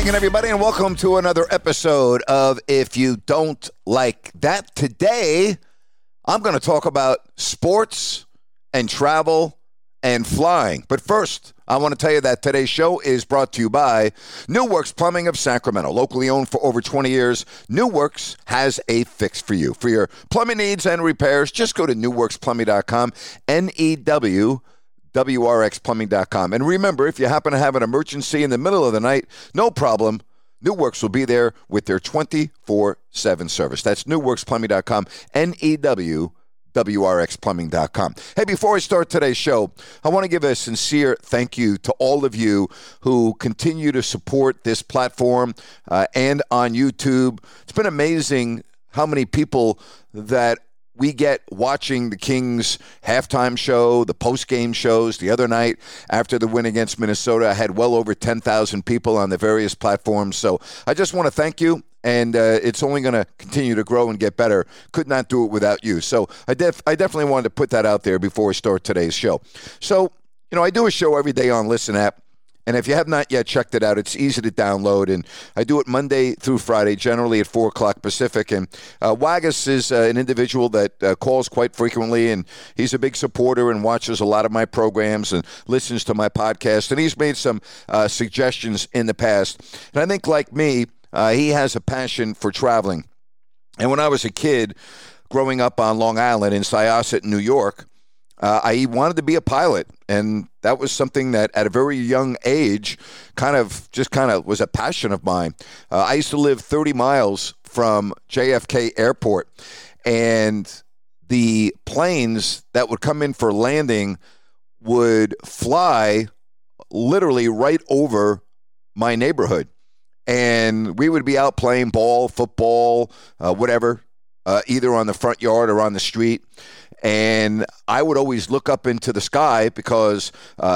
Again, everybody, and welcome to another episode of If You Don't Like That. Today, I'm going to talk about sports and travel and flying. But first, I want to tell you that today's show is brought to you by New Works Plumbing of Sacramento. Locally owned for over 20 years, New Works has a fix for you. For your plumbing needs and repairs, just go to newworksplumbing.com, NEWWRXplumbing.com. And remember, if you happen to have an emergency in the middle of the night, no problem. New Works will be there with their 24/7 service. That's newworksplumbing.com, NEWWRXplumbing.com. Hey, before I start today's show, I want to give a sincere thank you to all of you who continue to support this platform and on YouTube. It's been amazing how many people that we get watching the Kings halftime show, the post-game shows. The other night after the win against Minnesota, I had well over 10,000 people on the various platforms. So I just want to thank you, and it's only going to continue to grow and get better. Could not do it without you. So I definitely wanted to put that out there before we start today's show. So, I do a show every day on Listen App. And if you have not yet checked it out, it's easy to download. And I do it Monday through Friday, generally at 4 o'clock Pacific. And Waggis is an individual that calls quite frequently, and he's a big supporter and watches a lot of my programs and listens to my podcast. And he's made some suggestions in the past. And I think, like me, he has a passion for traveling. And when I was a kid growing up on Long Island in Syosset, New York, I wanted to be a pilot, and that was something that at a very young age kind of was a passion of mine. I used to live 30 miles from JFK Airport, and the planes that would come in for landing would fly literally right over my neighborhood, and we would be out playing ball, football, whatever, either on the front yard or on the street. And I would always look up into the sky because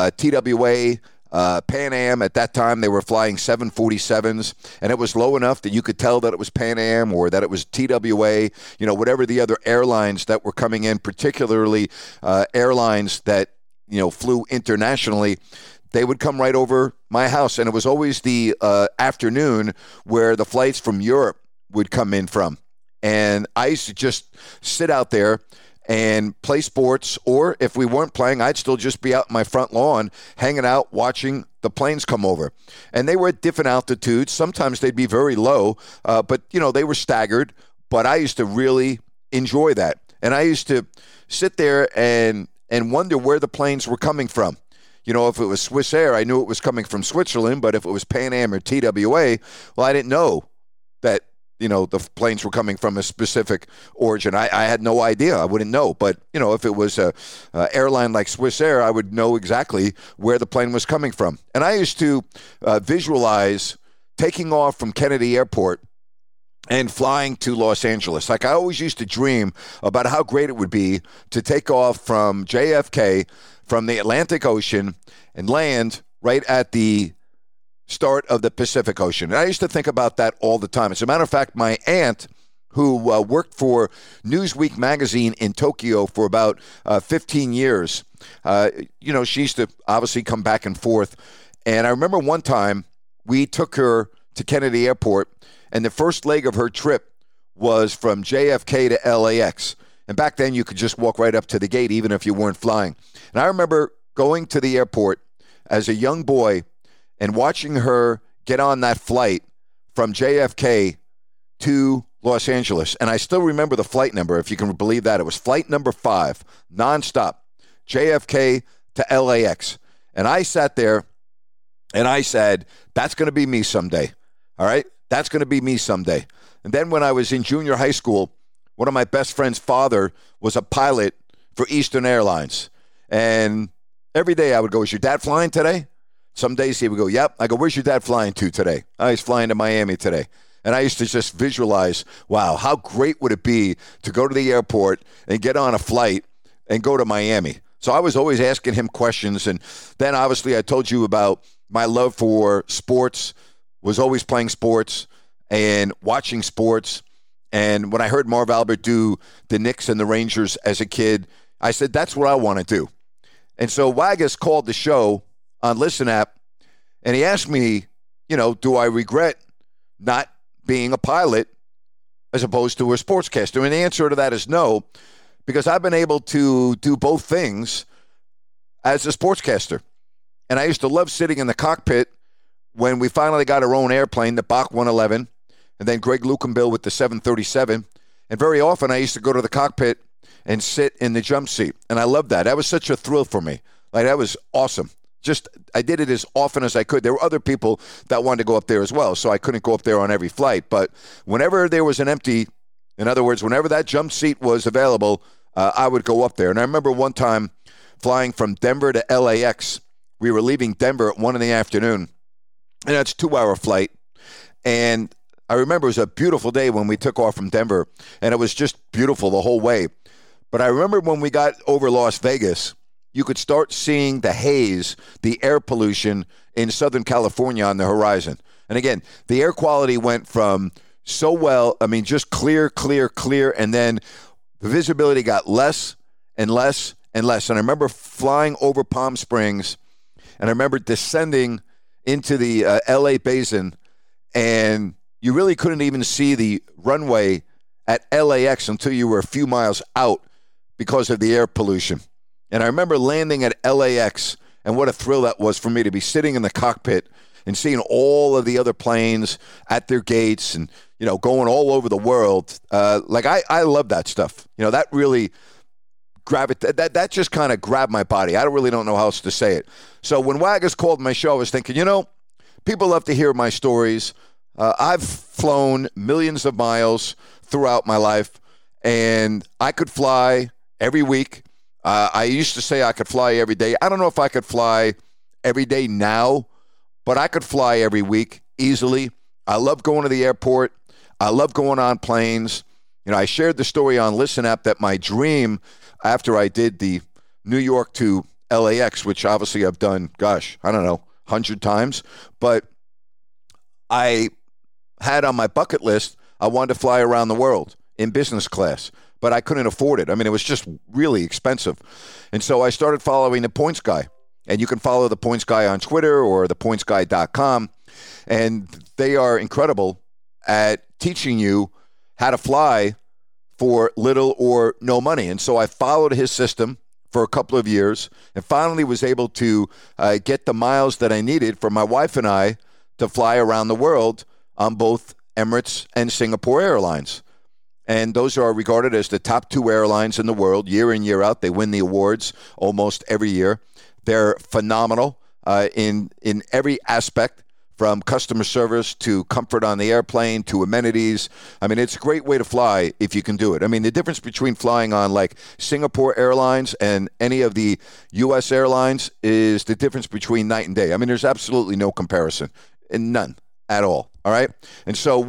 TWA, Pan Am, at that time, they were flying 747s, and it was low enough that you could tell that it was Pan Am or that it was TWA, whatever the other airlines that were coming in, particularly airlines that, flew internationally. They would come right over my house, and it was always the afternoon where the flights from Europe would come in from. And I used to just sit out there and play sports, or if we weren't playing, I'd still just be out in my front lawn, hanging out, watching the planes come over. And they were at different altitudes. Sometimes they'd be very low, but, they were staggered. But I used to really enjoy that. And I used to sit there and wonder where the planes were coming from. If it was Swiss Air, I knew it was coming from Switzerland, but if it was Pan Am or TWA, well, I didn't know that the planes were coming from a specific origin. I had no idea. I wouldn't know. But, if it was a airline like Swiss Air, I would know exactly where the plane was coming from. And I used to visualize taking off from Kennedy Airport and flying to Los Angeles. Like, I always used to dream about how great it would be to take off from JFK, from the Atlantic Ocean, and land right at the start of the Pacific Ocean. And I used to think about that all the time. As a matter of fact, my aunt, who worked for Newsweek magazine in Tokyo for about 15 years, she used to obviously come back and forth. And I remember one time we took her to Kennedy Airport, and the first leg of her trip was from JFK to LAX. And back then you could just walk right up to the gate even if you weren't flying. And I remember going to the airport as a young boy and watching her get on that flight from JFK to Los Angeles. And I still remember the flight number, if you can believe that. It was flight number 5, nonstop, JFK to LAX. And I sat there and I said, that's going to be me someday. All right? That's going to be me someday. And then when I was in junior high school, one of my best friend's father was a pilot for Eastern Airlines. And every day I would go, is your dad flying today? Some days he would go, yep. I go, where's your dad flying to today? Oh, he's flying to Miami today. And I used to just visualize, wow, how great would it be to go to the airport and get on a flight and go to Miami? So I was always asking him questions. And then obviously I told you about my love for sports, was always playing sports and watching sports. And when I heard Marv Albert do the Knicks and the Rangers as a kid, I said, that's what I want to do. And so Waggis called the show on Listen App, and he asked me do I regret not being a pilot as opposed to a sportscaster? And the answer to that is no, because I've been able to do both things as a sportscaster. And I used to love sitting in the cockpit when we finally got our own airplane, the Bach 111, and then Greg Lukenbill with the 737. And very often I used to go to the cockpit and sit in the jump seat. And I loved that. That was such a thrill for me. Like, that was awesome. I did it as often as I could. There were other people that wanted to go up there as well, so I couldn't go up there on every flight. But whenever there was an empty, in other words, whenever that jump seat was available, I would go up there. And I remember one time flying from Denver to LAX. We were leaving Denver at 1 in the afternoon, and that's a 2-hour flight. And I remember it was a beautiful day when we took off from Denver, and it was just beautiful the whole way. But I remember when we got over Las Vegas, you could start seeing the haze, the air pollution in Southern California on the horizon. And again, the air quality went from so well, just clear, and then the visibility got less and less and less. And I remember flying over Palm Springs, and I remember descending into the LA Basin, and you really couldn't even see the runway at LAX until you were a few miles out because of the air pollution. And I remember landing at LAX, and what a thrill that was for me to be sitting in the cockpit and seeing all of the other planes at their gates and, going all over the world. I love that stuff. That really that just kind of grabbed my body. I really don't know how else to say it. So when Waggers called my show, I was thinking, people love to hear my stories. I've flown millions of miles throughout my life, and I could fly every week. I used to say I could fly every day. I don't know if I could fly every day now, but I could fly every week easily. I love going to the airport. I love going on planes. I shared the story on Listen App that my dream after I did the New York to LAX, which obviously I've done, 100 times, but I had on my bucket list, I wanted to fly around the world in business class, but I couldn't afford it. It was just really expensive. And so I started following the Points Guy. And you can follow the Points Guy on Twitter or thepointsguy.com. And they are incredible at teaching you how to fly for little or no money. And so I followed his system for a couple of years and finally was able to get the miles that I needed for my wife and I to fly around the world on both Emirates and Singapore Airlines. And those are regarded as the top 2 airlines in the world year in, year out. They win the awards almost every year. They're phenomenal in every aspect, from customer service to comfort on the airplane to amenities. It's a great way to fly if you can do it. The difference between flying on like Singapore Airlines and any of the U.S. airlines is the difference between night and day. There's absolutely no comparison, and none at all. All right. And so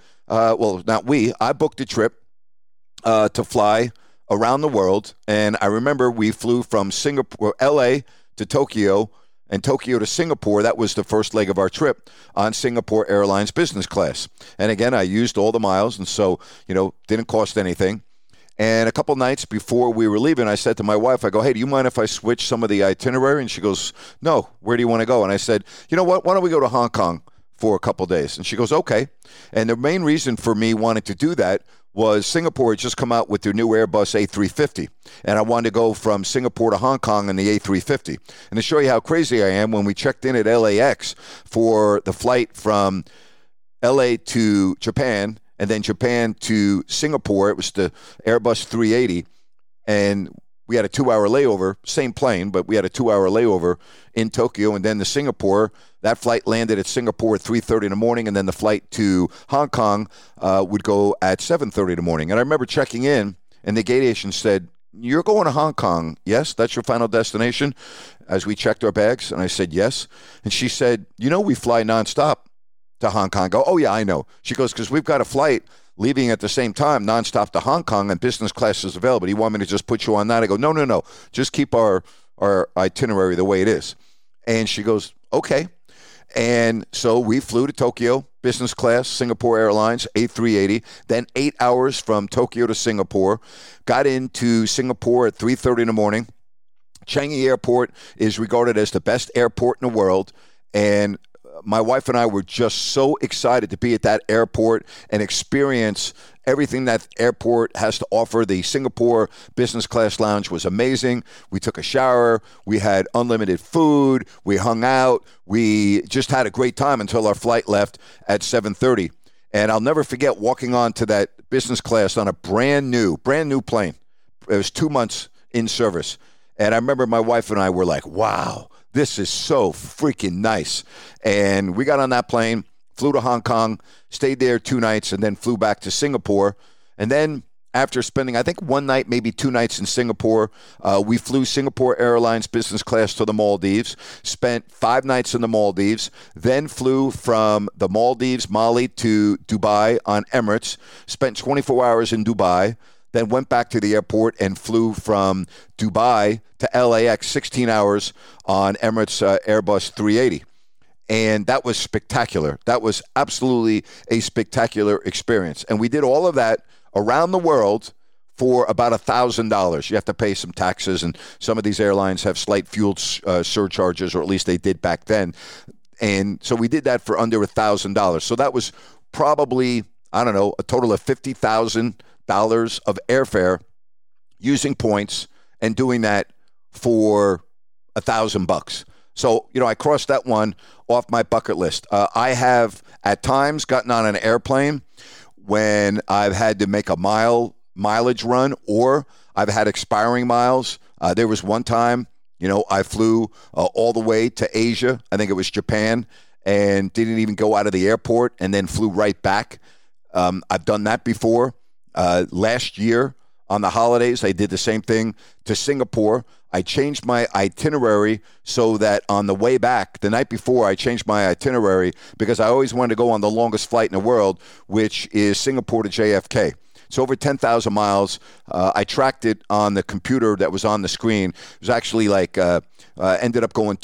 I booked a trip to fly around the world. And I remember we flew from Singapore, LA to Tokyo, and Tokyo to Singapore. That was the first leg of our trip on Singapore Airlines business class. And again, I used all the miles, and so, didn't cost anything. And a couple nights before we were leaving, I said to my wife, I go, hey, do you mind if I switch some of the itinerary? And she goes, no, where do you want to go? And I said, you know what, why don't we go to Hong Kong for a couple days? And she goes, okay. And the main reason for me wanting to do that was Singapore had just come out with their new Airbus A350. And I wanted to go from Singapore to Hong Kong in the A350. And to show you how crazy I am, when we checked in at LAX for the flight from LA to Japan and then Japan to Singapore, it was the Airbus 380. And we had a 2-hour layover, same plane, but we had a 2-hour layover in Tokyo and then to Singapore. That flight landed at Singapore at 3:30 in the morning, and then the flight to Hong Kong would go at 7:30 in the morning. And I remember checking in, and the gate agent said, you're going to Hong Kong, yes? That's your final destination? As we checked our bags, and I said, yes. And she said, we fly nonstop to Hong Kong. I go, oh, yeah, I know. She goes, because we've got a flight leaving at the same time, nonstop to Hong Kong, and business class is available. Do you want me to just put you on that? I go, no. Just keep our itinerary the way it is. And she goes, okay. And so we flew to Tokyo, business class, Singapore Airlines, A380, then 8 hours from Tokyo to Singapore, got into Singapore at 3:30 in the morning. Changi Airport is regarded as the best airport in the world, and my wife and I were just so excited to be at that airport and experience everything that airport has to offer. The Singapore business class lounge was amazing. We took a shower. We had unlimited food. We hung out. We just had a great time until our flight left at 7:30. And I'll never forget walking on to that business class on a brand new plane. It was 2 months in service. And I remember my wife and I were like, wow, this is so freaking nice. And we got on that plane, flew to Hong Kong, stayed there 2 nights, and then flew back to Singapore. And then after spending, I think 1 night, maybe 2 nights in Singapore, we flew Singapore Airlines business class to the Maldives, spent 5 nights in the Maldives, then flew from the Maldives, Mali, to Dubai on Emirates, spent 24 hours in Dubai, then went back to the airport and flew from Dubai to LAX, 16 hours on Emirates Airbus 380. And that was spectacular. That was absolutely a spectacular experience. And we did all of that around the world for about $1,000. You have to pay some taxes, and some of these airlines have slight fuel surcharges, or at least they did back then. And so we did that for under $1,000. So that was probably, I don't know, a total of $50,000 of airfare using points and doing that for $1,000. So, I crossed that one off my bucket list. I have at times gotten on an airplane when I've had to make a mileage run, or I've had expiring miles. There was one time, I flew all the way to Asia. I think it was Japan, and didn't even go out of the airport and then flew right back. I've done that before. Last year on the holidays, I did the same thing to Singapore. I changed my itinerary so that on the way back, the night before, I changed my itinerary because I always wanted to go on the longest flight in the world, which is Singapore to JFK. It's over 10,000 miles. I tracked it on the computer that was on the screen. It was actually ended up going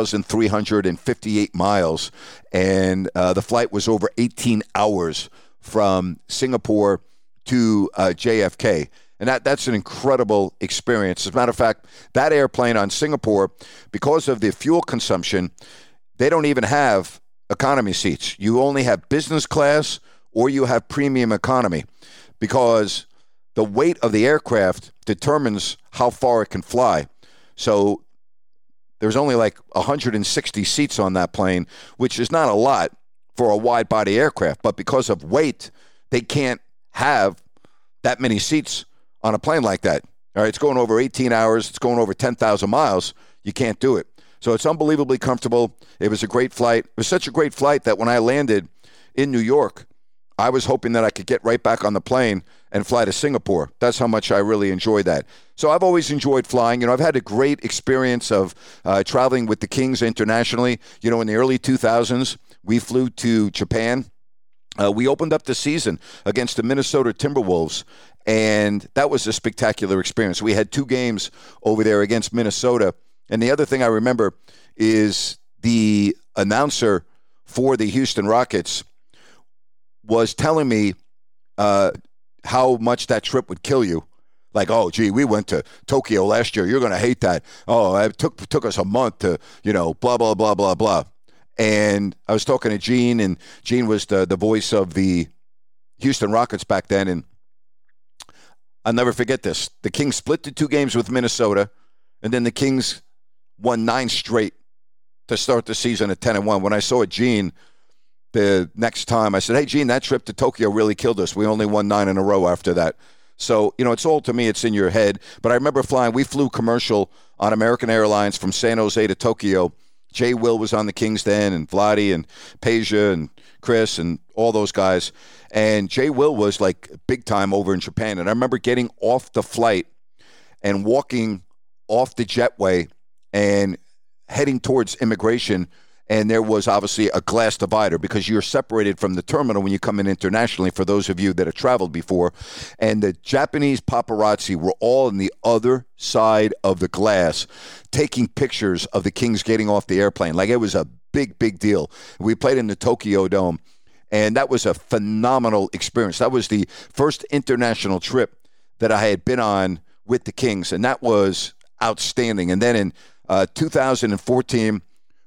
10,358 miles. And the flight was over 18 hours from Singapore to JFK. And that's an incredible experience. As a matter of fact, that airplane on Singapore, because of the fuel consumption, they don't even have economy seats. You only have business class or you have premium economy, because the weight of the aircraft determines how far it can fly. So there's only like 160 seats on that plane, which is not a lot for a wide-body aircraft. But because of weight, they can't have that many seats on a plane like that. All right, it's going over 18 hours. It's going over 10,000 miles. You can't do it. So it's unbelievably comfortable. It was a great flight. It was such a great flight that when I landed in New York, I was hoping that I could get right back on the plane and fly to Singapore. That's how much I really enjoyed that. So I've always enjoyed flying. I've had a great experience of traveling with the Kings internationally. In the early 2000s, we flew to Japan. We opened up the season against the Minnesota Timberwolves, and that was a spectacular experience. We had 2 games over there against Minnesota. And the other thing I remember is the announcer for the Houston Rockets was telling me how much that trip would kill you. Like, oh, gee, we went to Tokyo last year. You're going to hate that. Oh, it took us a month to, blah, blah, blah, blah, blah. And I was talking to Gene, and Gene was the voice of the Houston Rockets back then. And I'll never forget this. The Kings split the 2 games with Minnesota, and then the Kings won 9 straight to start the season at 10-1. When I saw Gene the next time, I said, hey, Gene, that trip to Tokyo really killed us. We only won 9 in a row after that. So, it's all, to me, it's in your head. But I remember we flew commercial on American Airlines from San Jose to Tokyo. Jay Will was on the Kings then, and Vladdy and Peja and Chris and all those guys. And Jay Will was like big time over in Japan. And I remember getting off the flight and walking off the jetway and heading towards immigration. And there was obviously a glass divider because you're separated from the terminal when you come in internationally, for those of you that have traveled before. And the Japanese paparazzi were all on the other side of the glass taking pictures of the Kings getting off the airplane. Like, it was a big, big deal. We played in the Tokyo Dome, and that was a phenomenal experience. That was the first international trip that I had been on with the Kings, and that was outstanding. And then in 2014,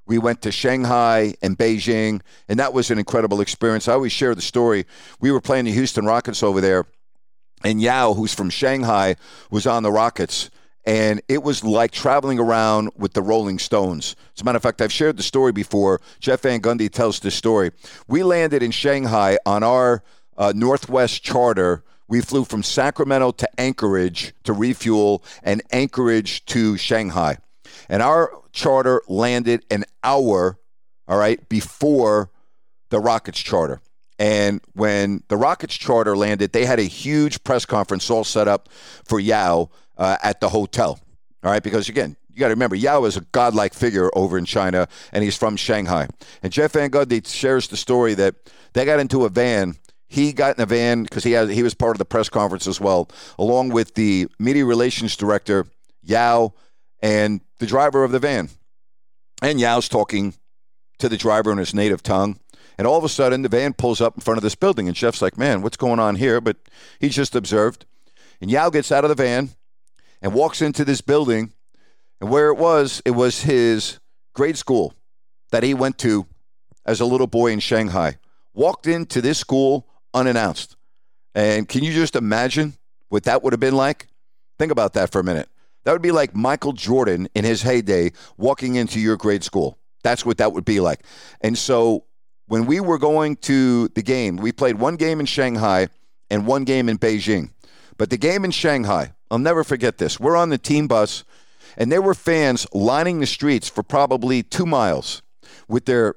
We went to Shanghai and Beijing, and that was an incredible experience. I always share the story. We were playing the Houston Rockets over there, and Yao, who's from Shanghai, was on the Rockets. And it was like traveling around with the Rolling Stones. As a matter of fact, I've shared the story before. Jeff Van Gundy tells this story. We landed in Shanghai on our Northwest charter. We flew from Sacramento to Anchorage to refuel, and Anchorage to Shanghai. And our charter landed an hour, all right, before the Rockets charter. And when the Rockets charter landed, they had a huge press conference all set up for Yao at the hotel, all right? Because, again, you got to remember, Yao is a godlike figure over in China, and he's from Shanghai. And Jeff Van Gundy shares the story that they got into a van. He got in a van because he was part of the press conference as well, along with the media relations director, Yao, and the driver of the van. And Yao's talking to the driver in his native tongue. And all of a sudden, the van pulls up in front of this building. And Jeff's like, man, what's going on here? But he just observed. And Yao gets out of the van and walks into this building. And where it was his grade school that he went to as a little boy in Shanghai. Walked into this school unannounced. And can you just imagine what that would have been like? Think about that for a minute. That would be like Michael Jordan in his heyday walking into your grade school. That's what that would be like. And so when we were going to the game, we played one game in Shanghai and one game in Beijing. But the game in Shanghai, I'll never forget this. We're on the team bus, and there were fans lining the streets for probably 2 miles with their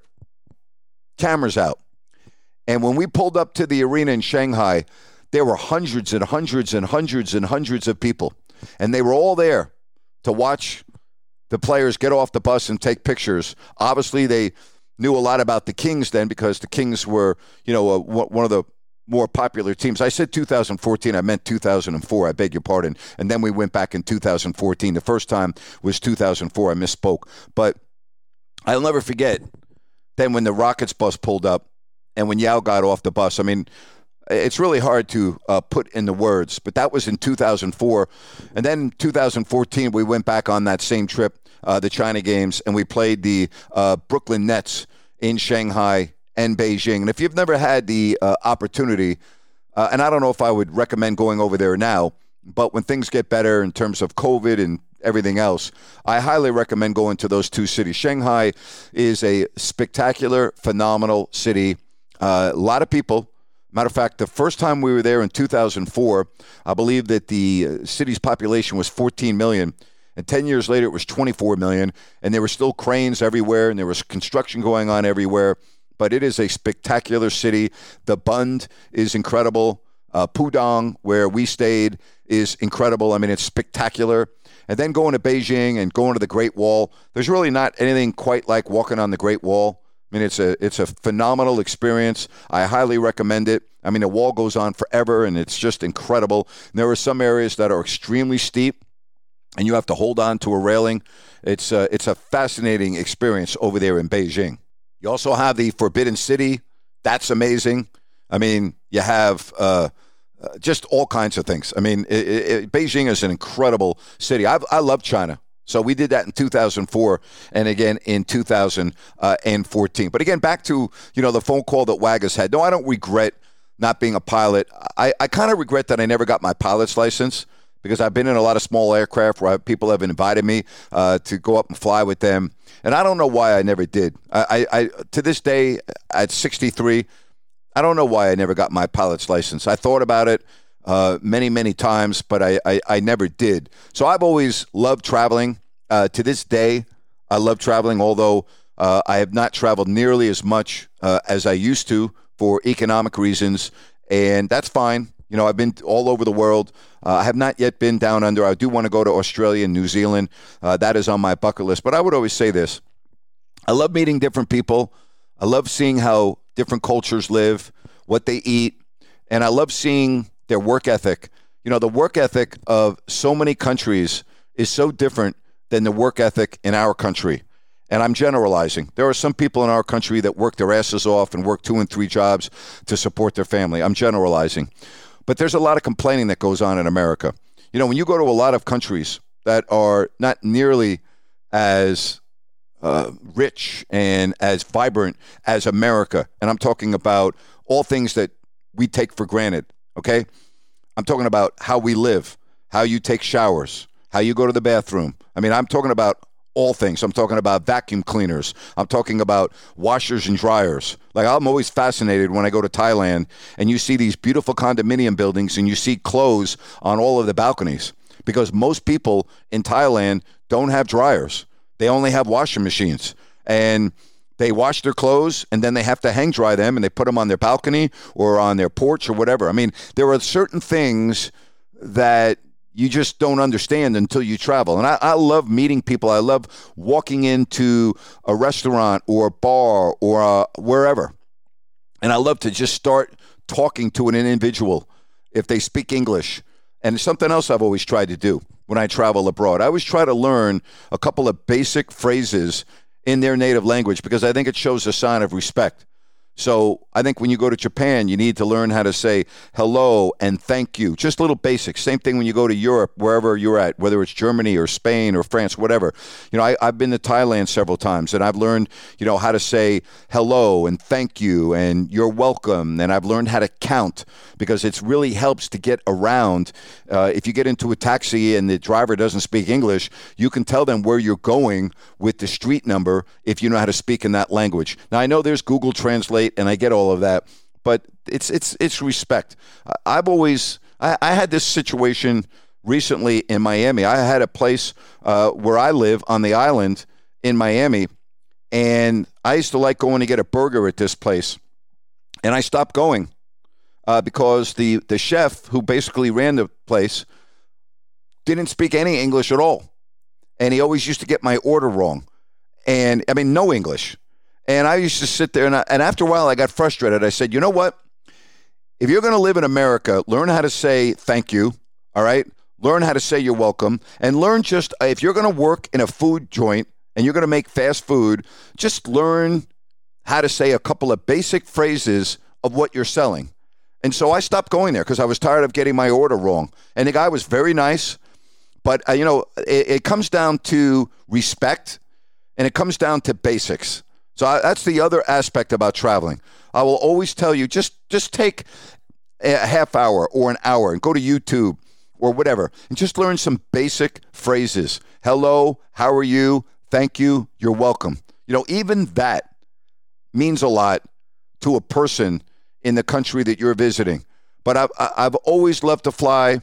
cameras out. And when we pulled up to the arena in Shanghai, there were hundreds and hundreds and hundreds and hundreds of people. And they were all there to watch the players get off the bus and take pictures. Obviously, they knew a lot about the Kings then because the Kings were, one of the more popular teams. I said 2014. I meant 2004. I beg your pardon. And then we went back in 2014. The first time was 2004. I misspoke. But I'll never forget then when the Rockets bus pulled up and when Yao got off the bus. I mean, it's really hard to put in the words, but that was in 2004. And then in 2014, we went back on that same trip, the China Games, and we played the Brooklyn Nets in Shanghai and Beijing. And if you've never had the opportunity, and I don't know if I would recommend going over there now, but when things get better in terms of COVID and everything else, I highly recommend going to those two cities. Shanghai is a spectacular, phenomenal city. A lot of people. Matter of fact, the first time we were there in 2004, I believe that the city's population was 14 million. And 10 years later, it was 24 million. And there were still cranes everywhere, and there was construction going on everywhere. But it is a spectacular city. The Bund is incredible. Pudong, where we stayed, is incredible. I mean, it's spectacular. And then going to Beijing and going to the Great Wall, there's really not anything quite like walking on the Great Wall. I mean, it's a phenomenal experience. I highly recommend it. I mean, the wall goes on forever, and it's just incredible. And there are some areas that are extremely steep, and you have to hold on to a railing. It's a fascinating experience over there in Beijing. You also have the Forbidden City. That's amazing. I mean, you have just all kinds of things. I mean, Beijing is an incredible city. I love China. So we did that in 2004 and again in 2014. But again, back to, the phone call that Waggers had. No, I don't regret not being a pilot. I kind of regret that I never got my pilot's license because I've been in a lot of small aircraft where people have invited me to go up and fly with them. And I don't know why I never did. I to this day, at 63, I don't know why I never got my pilot's license. I thought about it many, many times, but I never did. So I've always loved traveling. To this day, I love traveling, although I have not traveled nearly as much as I used to for economic reasons, and that's fine. I've been all over the world. I have not yet been down under. I do want to go to Australia and New Zealand. That is on my bucket list. But I would always say this. I love meeting different people. I love seeing how different cultures live, what they eat, and I love seeing their work ethic. The work ethic of so many countries is so different than the work ethic in our country. And I'm generalizing. There are some people in our country that work their asses off and work 2 and 3 jobs to support their family. I'm generalizing. But there's a lot of complaining that goes on in America. When you go to a lot of countries that are not nearly as rich and as vibrant as America. And I'm talking about all things that we take for granted, okay? I'm talking about how we live, how you take showers, how you go to the bathroom. I mean, I'm talking about all things. I'm talking about vacuum cleaners. I'm talking about washers and dryers. Like, I'm always fascinated when I go to Thailand and you see these beautiful condominium buildings and you see clothes on all of the balconies, because most people in Thailand don't have dryers. They only have washing machines, and they wash their clothes and then they have to hang dry them, and they put them on their balcony or on their porch or whatever. I mean, there are certain things that you just don't understand until you travel. And I love meeting people. I love walking into a restaurant or a bar or wherever. And I love to just start talking to an individual if they speak English. And it's something else I've always tried to do when I travel abroad. I always try to learn a couple of basic phrases in their native language, because I think it shows a sign of respect. So I think when you go to Japan, you need to learn how to say hello and thank you. Just little basics. Same thing when you go to Europe, wherever you're at, whether it's Germany or Spain or France, whatever. You know, I've been to Thailand several times, and I've learned, you know, how to say hello and thank you and you're welcome. And I've learned how to count, because it really helps to get around. If you get into a taxi and the driver doesn't speak English, you can tell them where you're going with the street number if you know how to speak in that language. Now, I know there's Google Translate, and I get all of that, but it's respect. I had this situation recently in Miami. I had a place where I live on the island in Miami, and I used to like going to get a burger at this place, and I stopped going because the chef who basically ran the place didn't speak any English at all, and he always used to get my order wrong, and I mean, no English. And I used to sit there, and after a while, I got frustrated. I said, you know what? If you're going to live in America, learn how to say thank you, all right? Learn how to say you're welcome, and learn just, if you're going to work in a food joint and you're going to make fast food, just learn how to say a couple of basic phrases of what you're selling. And so I stopped going there because I was tired of getting my order wrong. And the guy was very nice, but, you know, it comes down to respect, and it comes down to basics. So that's the other aspect about traveling. I will always tell you, just take a half hour or an hour and go to YouTube or whatever and just learn some basic phrases. Hello, how are you? Thank you, you're welcome. You know, even that means a lot to a person in the country that you're visiting. But I've always loved to fly.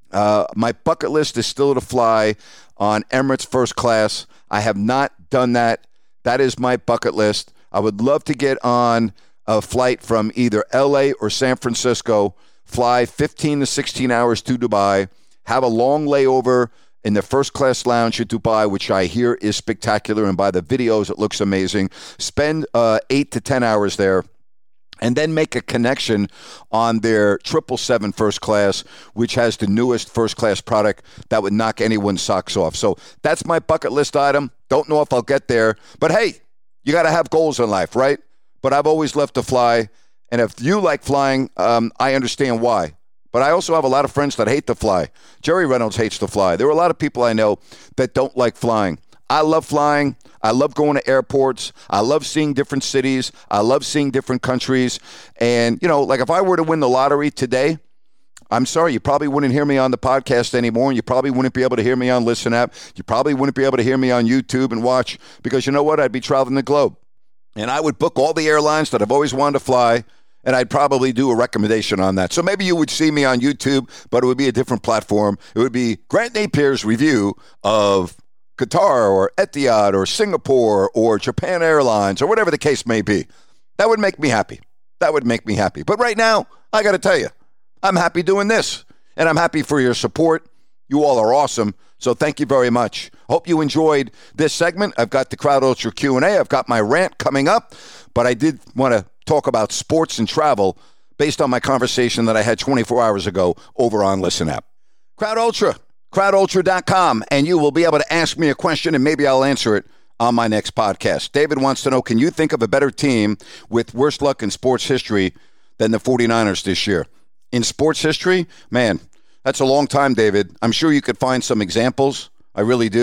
My bucket list is still to fly on Emirates First Class. I have not done that. That is my bucket list. I would love to get on a flight from either LA or San Francisco, fly 15 to 16 hours to Dubai, have a long layover in the first class lounge at Dubai, which I hear is spectacular, and by the videos it looks amazing. Spend 8 to 10 hours there, and then make a connection on their 777 first class, which has the newest first class product that would knock anyone's socks off. So that's my bucket list item. Don't know if I'll get there, but hey, you got to have goals in life, right? But I've always loved to fly, and if you like flying, I understand why. But I also have a lot of friends that hate to fly. Jerry Reynolds hates to fly. There are a lot of people I know that don't like flying. I love flying. I love going to airports. I love seeing different cities. I love seeing different countries. And, you know, like if I were to win the lottery today, I'm sorry, you probably wouldn't hear me on the podcast anymore, and you probably wouldn't be able to hear me on Listen App. You probably wouldn't be able to hear me on YouTube and watch, because you know what? I'd be traveling the globe. And I would book all the airlines that I've always wanted to fly, and I'd probably do a recommendation on that. So maybe you would see me on YouTube, but it would be a different platform. It would be Grant Napier's review of Qatar or Etihad or Singapore or Japan Airlines or whatever the case may be. That would make me happy. That would make me happy. But right now, I got to tell you, I'm happy doing this, and I'm happy for your support. You all are awesome, so thank you very much. Hope you enjoyed this segment. I've got the Crowd Ultra Q&A. I've got my rant coming up, but I did want to talk about sports and travel based on my conversation that I had 24 hours ago over on Listen App. Crowd Ultra, crowdultra.com, and you will be able to ask me a question, and maybe I'll answer it on my next podcast. David wants to know, can you think of a better team with worse luck in sports history than the 49ers this year? In sports history, man, that's a long time, David. I'm sure you could find some examples. I really do.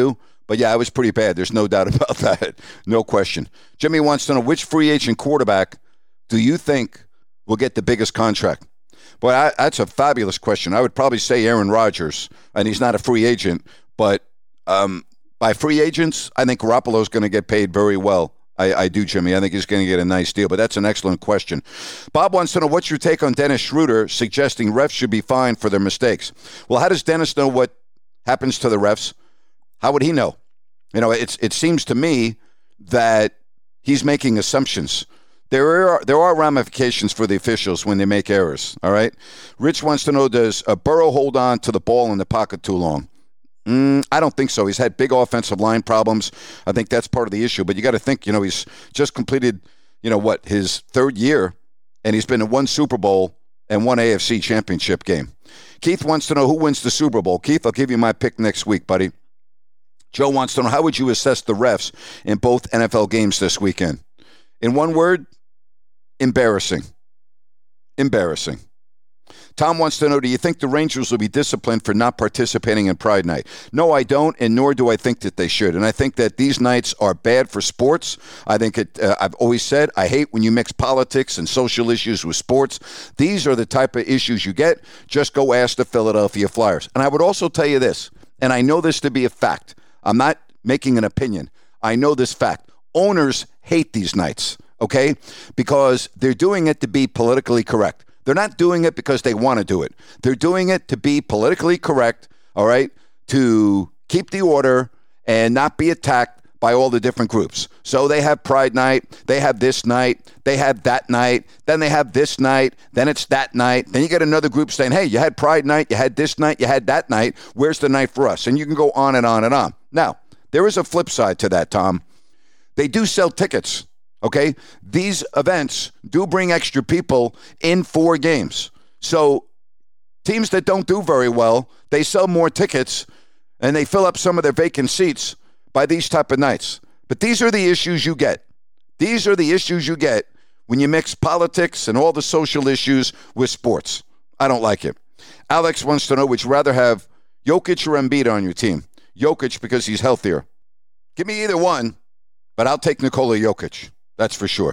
But, yeah, it was pretty bad. There's no doubt about that. No question. Jimmy wants to know, which free agent quarterback do you think will get the biggest contract? Boy, that's a fabulous question. I would probably say Aaron Rodgers, and he's not a free agent. But by free agents, I think Garoppolo's going to get paid very well. I do, Jimmy. I think he's going to get a nice deal, but that's an excellent question. Bob wants to know, what's your take on Dennis Schroeder suggesting refs should be fined for their mistakes? Well, how does Dennis know what happens to the refs? How would he know? You know, it seems to me that he's making assumptions. There are ramifications for the officials when they make errors, all right? Rich wants to know, does Burrow hold on to the ball in the pocket too long? I don't think so. He's had big offensive line problems. I think that's part of the issue. But you got to think, he's just completed, his third year, and he's been in one Super Bowl and one AFC championship game. Keith wants to know, who wins the Super Bowl. Keith, I'll give you my pick next week, buddy. Joe wants to know, how would you assess the refs in both NFL games this weekend? In one word, embarrassing. Embarrassing. Tom wants to know, do you think the Rangers will be disciplined for not participating in Pride Night? No, I don't, and nor do I think that they should. And I think that these nights are bad for sports. I think I've always said, I hate when you mix politics and social issues with sports. These are the type of issues you get. Just go ask the Philadelphia Flyers. And I would also tell you this, and I know this to be a fact. I'm not making an opinion. I know this fact. Owners hate these nights, okay? Because they're doing it to be politically correct. They're not doing it because they want to do it. They're doing it to be politically correct, all right, to keep the order and not be attacked by all the different groups. So they have Pride Night, they have this night, they have that night, then they have this night, then it's that night. Then you get another group saying, hey, you had Pride Night, you had this night, you had that night. Where's the night for us? And you can go on and on and on. Now, there is a flip side to that, Tom. They do sell tickets. Okay, these events do bring extra people in for games. So teams that don't do very well, they sell more tickets and they fill up some of their vacant seats by these type of nights. But these are the issues you get. These are the issues you get when you mix politics and all the social issues with sports. I don't like it. Alex wants to know, would you rather have Jokic or Embiid on your team? Jokic, because he's healthier. Give me either one, but I'll take Nikola Jokic. That's for sure.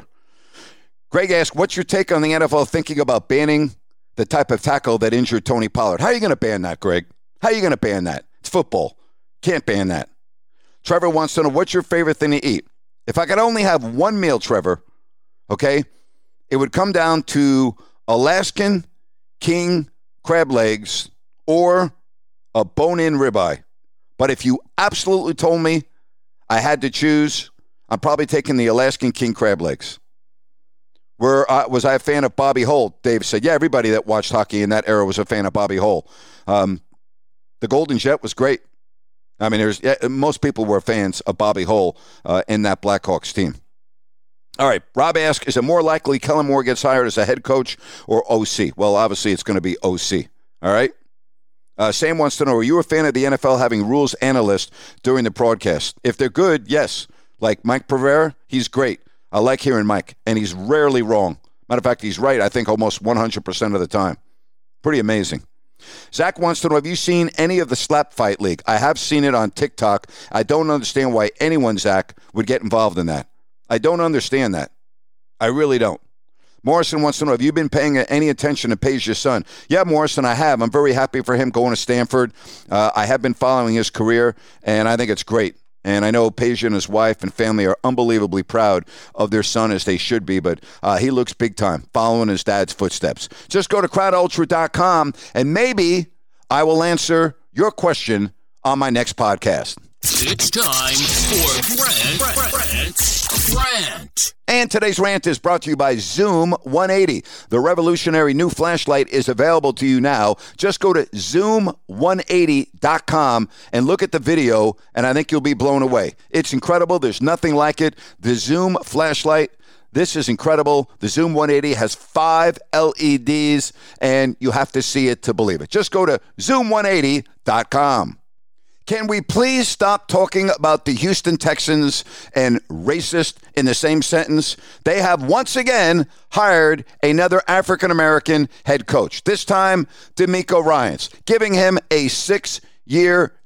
Greg asked, what's your take on the NFL thinking about banning the type of tackle that injured Tony Pollard? How are you going to ban that, Greg? How are you going to ban that? It's football. Can't ban that. Trevor wants to know, what's your favorite thing to eat? If I could only have one meal, Trevor, okay, it would come down to Alaskan king crab legs or a bone-in ribeye. But if you absolutely told me I had to choose, I'm probably taking the Alaskan king crab legs. Was I a fan of Bobby Hull? Dave said, yeah, everybody that watched hockey in that era was a fan of Bobby Hull. The Golden Jet was great. I mean, most people were fans of Bobby Hull in that Blackhawks team. All right, Rob asked, is it more likely Kellen Moore gets hired as a head coach or OC? Well, obviously it's going to be OC. All right? Sam wants to know, are you a fan of the NFL having rules analysts during the broadcast? If they're good, yes. Like Mike Pereira, he's great. I like hearing Mike, and he's rarely wrong. Matter of fact, he's right, I think, almost 100% of the time. Pretty amazing. Zach wants to know, have you seen any of the Slap Fight League? I have seen it on TikTok. I don't understand why anyone, Zach, would get involved in that. I don't understand that. I really don't. Morrison wants to know, have you been paying any attention to Page Your Son? Yeah, Morrison, I have. I'm very happy for him going to Stanford. I have been following his career, and I think it's great. And I know Peja and his wife and family are unbelievably proud of their son, as they should be. But he looks big time, following his dad's footsteps. Just go to crowdultra.com, and maybe I will answer your question on my next podcast. It's time for Rant. And today's rant is brought to you by Zoom 180. The revolutionary new flashlight is available to you now. Just go to zoom180.com and look at the video, and I think you'll be blown away. It's incredible. There's nothing like it. The Zoom flashlight, this is incredible. The Zoom 180 has 5 LEDs, and you have to see it to believe it. Just go to zoom180.com. Can we please stop talking about the Houston Texans and racist in the same sentence? They have once again hired another African-American head coach, this time DeMeco Ryans, giving him a 6-year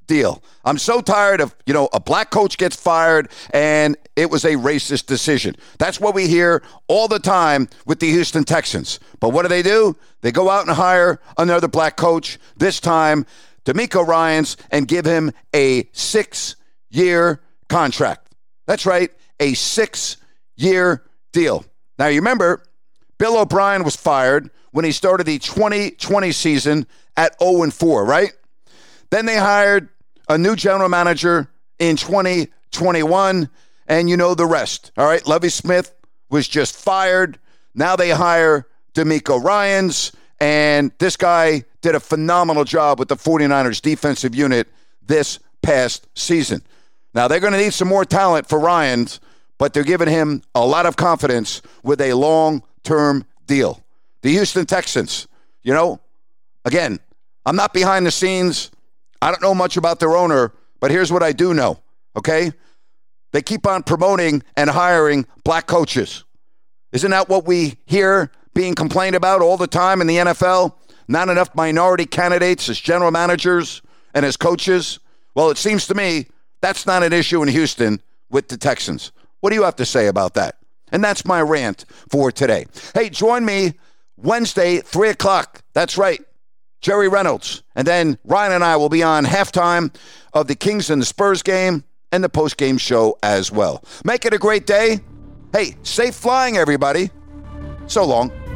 deal. I'm so tired of, a black coach gets fired and it was a racist decision. That's what we hear all the time with the Houston Texans. But what do? They go out and hire another black coach, this time DeMeco Ryans, and give him a 6-year contract. That's right, a 6-year deal. Now, you remember, Bill O'Brien was fired when he started the 2020 season at 0-4, right? Then they hired a new general manager in 2021, and you know the rest. All right, Lovie Smith was just fired. Now they hire DeMeco Ryans, and this guy did a phenomenal job with the 49ers defensive unit this past season. Now they're going to need some more talent for Ryans, but they're giving him a lot of confidence with a long-term deal. The Houston Texans, again, I'm not behind the scenes. I don't know much about their owner, but here's what I do know, okay? They keep on promoting and hiring black coaches. Isn't that what we hear being complained about all the time in the NFL? Not enough minority candidates as general managers and as coaches? Well, it seems to me that's not an issue in Houston with the Texans. What do you have to say about that? And that's my rant for today. Hey, join me Wednesday, 3 o'clock. That's right. Jerry Reynolds. And then Ryan and I will be on halftime of the Kings and the Spurs game and the post-game show as well. Make it a great day. Hey, safe flying, everybody. So long.